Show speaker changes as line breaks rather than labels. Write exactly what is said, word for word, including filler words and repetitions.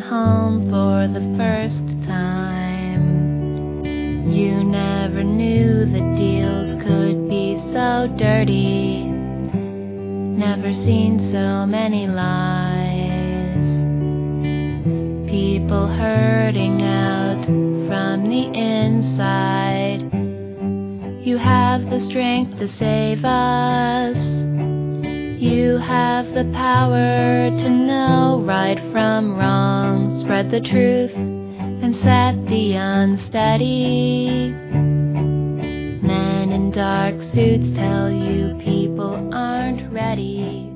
home for the first time. You never knew that deals could be so dirty. Never seen so many lies. People hurting out from the inside. You have the strength to save us. You have the power to know right from wrong. Spread the truth and set the unsteady. Men in dark suits tell you people aren't ready.